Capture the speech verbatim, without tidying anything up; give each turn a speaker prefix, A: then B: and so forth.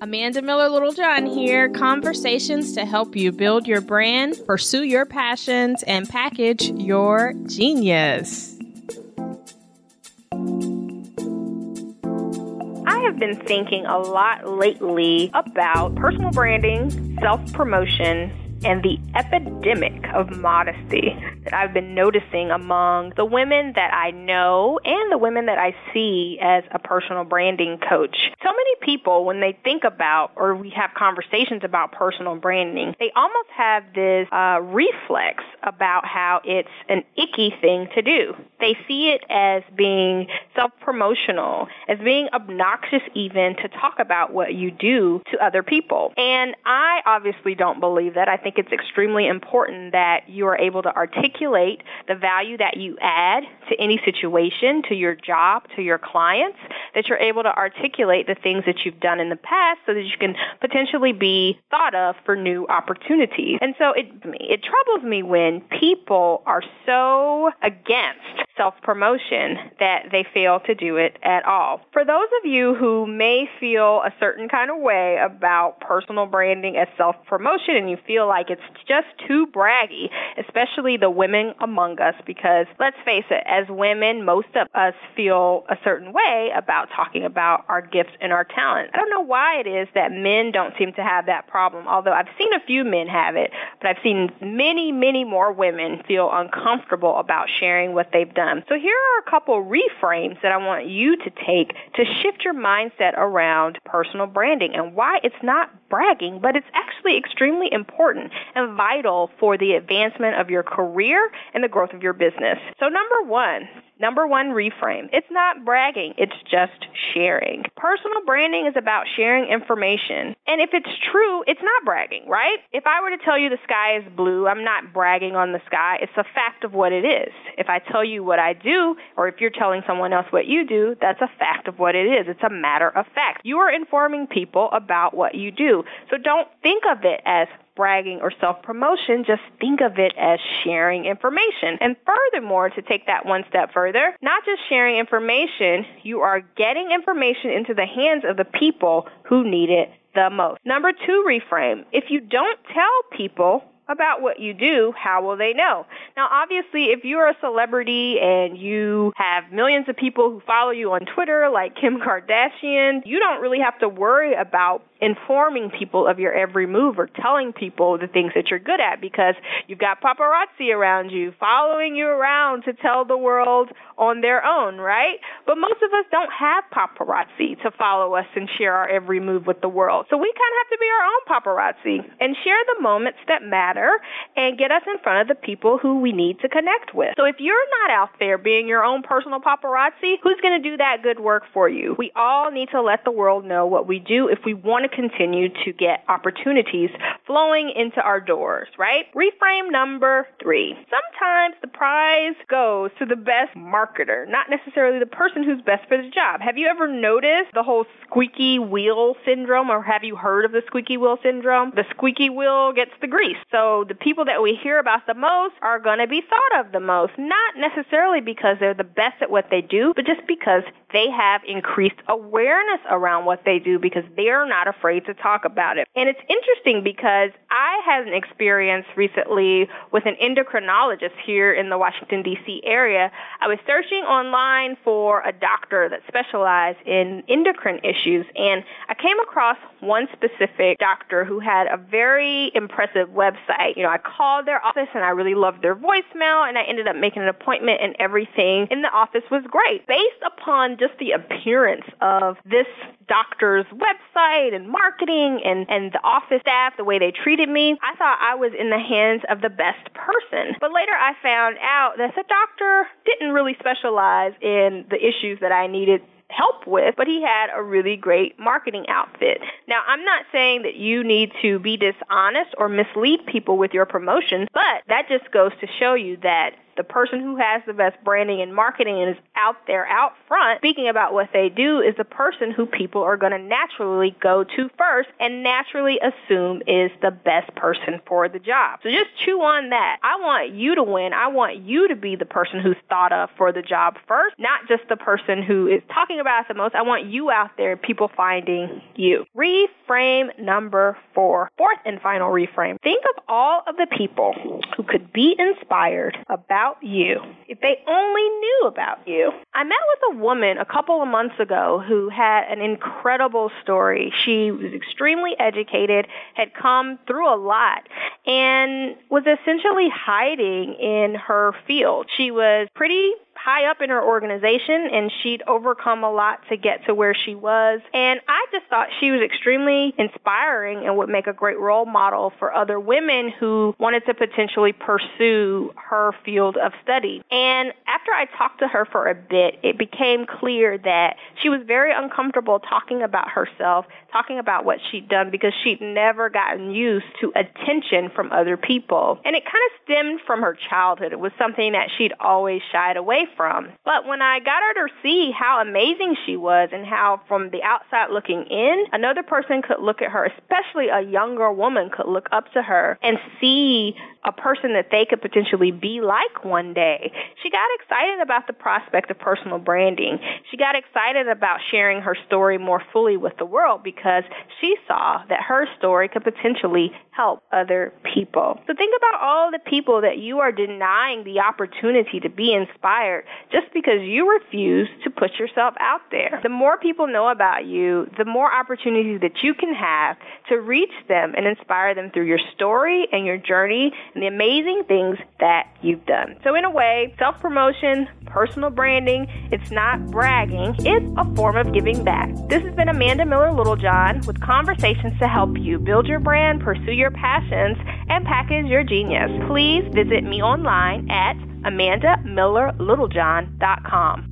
A: Amanda Miller Littlejohn here. Conversations to help you build your brand, pursue your passions, and package your genius.
B: I have been thinking a lot lately about personal branding, self-promotion, and the epidemic of modesty that I've been noticing among the women that I know and the women that I see as a personal branding coach. So many people, when they think about or we have conversations about personal branding, they almost have this uh, reflex about how it's an icky thing to do. They see it as being self-promotional, as being obnoxious even to talk about what you do to other people. And I obviously don't believe that. I think it's extremely important that you are able to articulate the value that you add to any situation, to your job, to your clients, that you're able to articulate the things that you've done in the past so that you can potentially be thought of for new opportunities. And so it, it troubles me when people are so against self-promotion that they fail to do it at all. For those of you who may feel a certain kind of way about personal branding as self-promotion and you feel like it's just too braggy, especially the women among us, because let's face it, as women, most of us feel a certain way about talking about our gifts and our talent. I don't know why it is that men don't seem to have that problem, although I've seen a few men have it, but I've seen many, many more women feel uncomfortable about sharing what they've done. So here are a couple reframes that I want you to take to shift your mindset around personal branding and why it's not bragging, but it's actually extremely important and vital for the advancement of your career and the growth of your business. So number one, Number one reframe. It's not bragging. It's just sharing. Personal branding is about sharing information. And if it's true, it's not bragging, right? If I were to tell you the sky is blue, I'm not bragging on the sky. It's a fact of what it is. If I tell you what I do, or if you're telling someone else what you do, that's a fact of what it is. It's a matter of fact. You are informing people about what you do. So don't think of it as bragging or self-promotion, just think of it as sharing information. And furthermore, to take that one step further, not just sharing information, you are getting information into the hands of the people who need it the most. Number two reframe. If you don't tell people about what you do, how will they know? Now, obviously, if you're a celebrity and you have millions of people who follow you on Twitter, like Kim Kardashian, you don't really have to worry about informing people of your every move or telling people the things that you're good at because you've got paparazzi around you, following you around to tell the world on their own, right? But most of us don't have paparazzi to follow us and share our every move with the world. So we kind of have to be our own paparazzi and share the moments that matter and get us in front of the people who we need to connect with. So if you're not out there being your own personal paparazzi, who's going to do that good work for you? We all need to let the world know what we do if we want to continue to get opportunities flowing into our doors, right? Reframe number three. Sometimes the prize goes to the best marketer, not necessarily the person who's best for the job. Have you ever noticed the whole squeaky wheel syndrome, or have you heard of the squeaky wheel syndrome? The squeaky wheel gets the grease. So the people that we hear about the most are going to be thought of the most, not necessarily because they're the best at what they do, but just because they have increased awareness around what they do because they're not afraid to talk about it. And it's interesting because I had an experience recently with an endocrinologist here in the Washington, D C area. I was searching online for a doctor that specialized in endocrine issues, and I came across one specific doctor who had a very impressive website. You know, I called their office, and I really loved their voicemail, and I ended up making an appointment, and everything in the office was great. Based upon just the appearance of this doctor's website and marketing and, and the office staff, the way they treated me, I thought I was in the hands of the best person. But later I found out that the doctor didn't really specialize in the issues that I needed help with, but he had a really great marketing outfit. Now, I'm not saying that you need to be dishonest or mislead people with your promotions, but that just goes to show you that The person who has the best branding and marketing and is out there out front speaking about what they do is the person who people are going to naturally go to first and naturally assume is the best person for the job. So just chew on that. I want you to win. I want you to be the person who's thought of for the job first, not just the person who is talking about it the most. I want you out there, people finding you. Reframe number four. Fourth and final reframe. Think of all of the people who could be inspired about you if they only knew about you. I met with a woman a couple of months ago who had an incredible story. She was extremely educated, had come through a lot, and was essentially hiding in her field. She was pretty high up in her organization, and she'd overcome a lot to get to where she was. And I just thought she was extremely inspiring and would make a great role model for other women who wanted to potentially pursue her field of study. And after I talked to her for a bit, it became clear that she was very uncomfortable talking about herself, talking about what she'd done, because she'd never gotten used to attention from other people. And it kind of stemmed from her childhood. It was something that she'd always shied away from. But when I got her to see how amazing she was and how from the outside looking in, another person could look at her, especially a younger woman could look up to her and see a person that they could potentially be like one day. She got excited about the prospect of personal branding. She got excited about sharing her story more fully with the world because she saw that her story could potentially help other people. So think about all the people that you are denying the opportunity to be inspired just because you refuse to put yourself out there. The more people know about you, the more opportunities that you can have to reach them and inspire them through your story and your journey and the amazing things that you've done. So in a way, self-promotion, personal branding, it's not bragging, it's a form of giving back. This has been Amanda Miller Littlejohn with conversations to help you build your brand, pursue your passions, and package your genius. Please visit me online at amanda miller littlejohn dot com.